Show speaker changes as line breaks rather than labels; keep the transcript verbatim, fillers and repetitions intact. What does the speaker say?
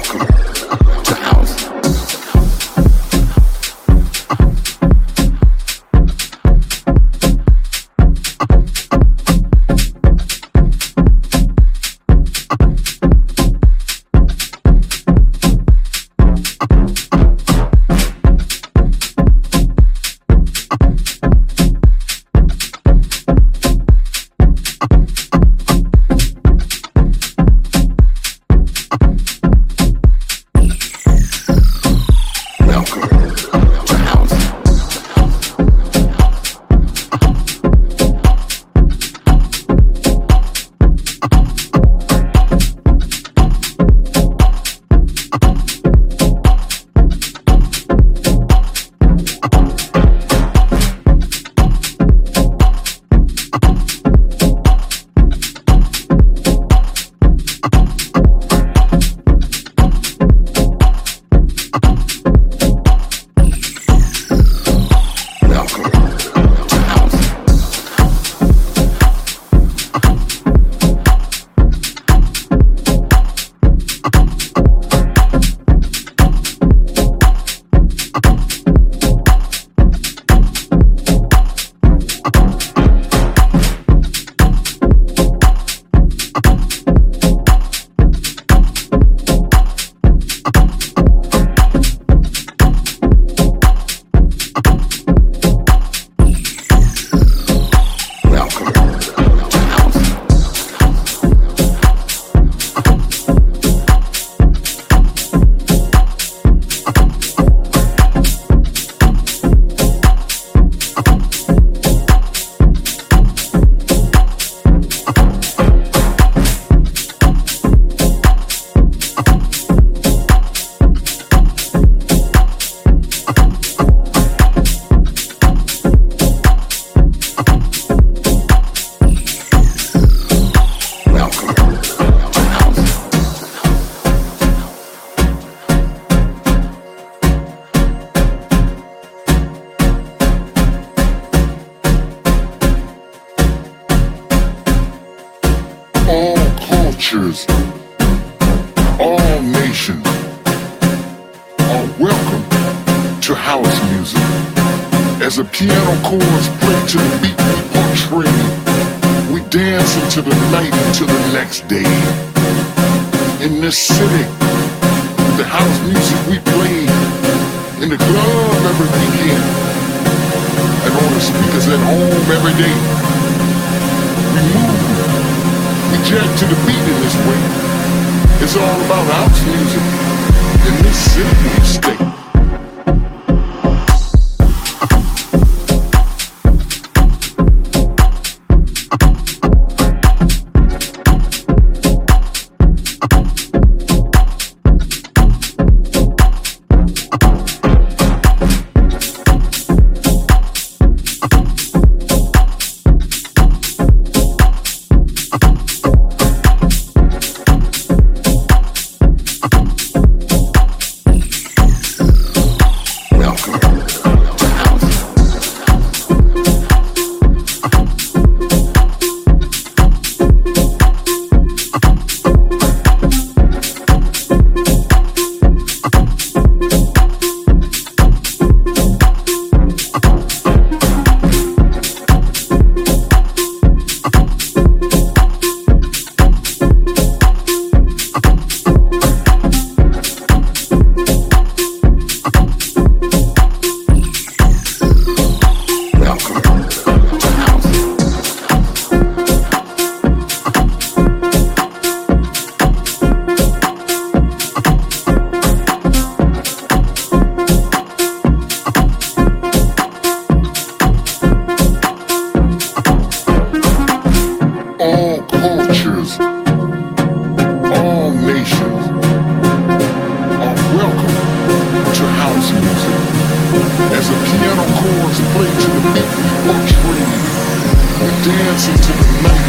cultures, all nations are welcome to house music. As the piano chords play to the beat we portray, we dance into the night until the next day. In this city, the house music we play, in the club every weekend, and on the speakers at home every day. We move, we jack to the beat in this way. It's all about house music. In this city we stay. As the piano chords play to the beat we portray, we dance into the night